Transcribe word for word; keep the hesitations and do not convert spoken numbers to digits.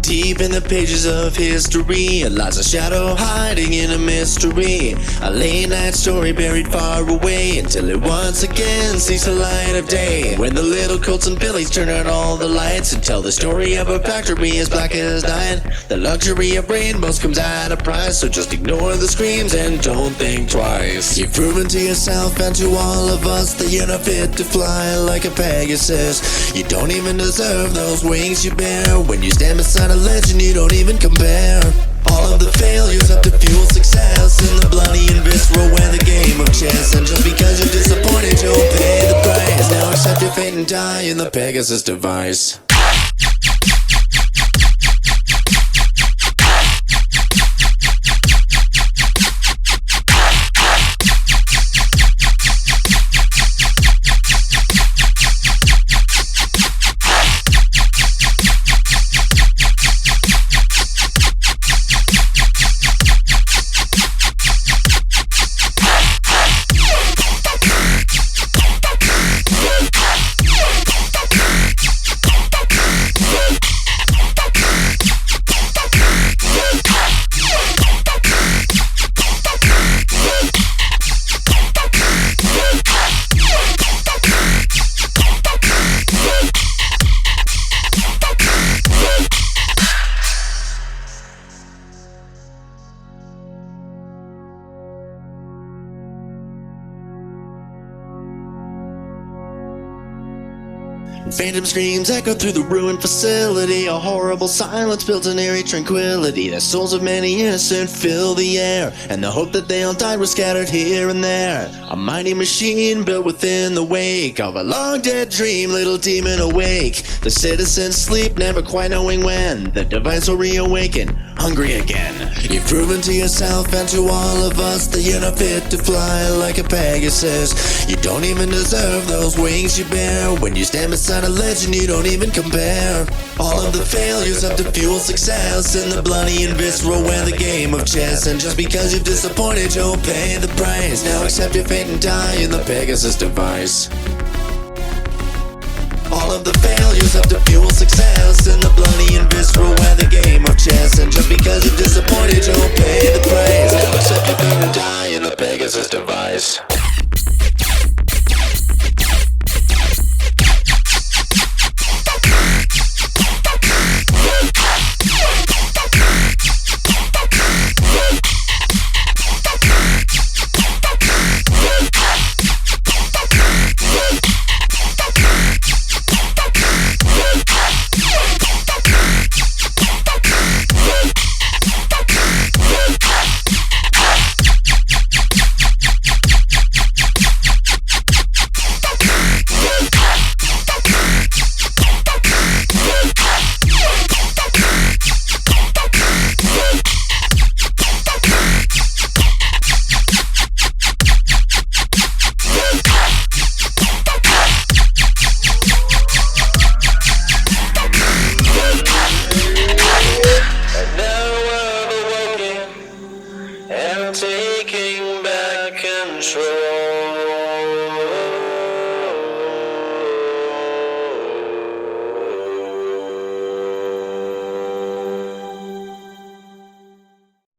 Deep in the pages of history lies a shadow hiding in a mystery. A late night story buried far away until it once again sees the light of day. When the little Colts and Billies turn out all the lights and tell the story of a factory as black as night, the luxury of rainbows comes at a price. So just ignore the screams and don't think twice. You've proven to yourself and to all of us that you're not fit to fly like a Pegasus. You don't even deserve those wings you bear. When you stand beside a legend you don't even compare. All of the failures have to fuel success in the bloody and visceral where the game of chess. And just because you're disappointed you'll pay the price. Now accept your fate and die in the Pegasus device. Phantom screams echo through the ruined facility. A horrible silence built an eerie tranquility. The souls of many innocent fill the air, and the hope that they all died was scattered here and there. A mighty machine built within the wake of a long dead dream, little demon awake. The citizens sleep, never quite knowing when the device will reawaken, hungry again. You've proven to yourself and to all of us that you're not fit to fly like a Pegasus. You don't even deserve those wings you bear. When you stand beside a legend you don't even compare. All of the failures have to fuel success in the bloody and visceral where the game of chess. And just because you're disappointed you'll pay the price. Now accept your fate and die in the Pegasus device. All of the failures have to fuel success in the bloody and visceral where the game of chess. And just because you're disappointed you'll pay the price. Now accept your fate and die in the Pegasus device. Taking back control.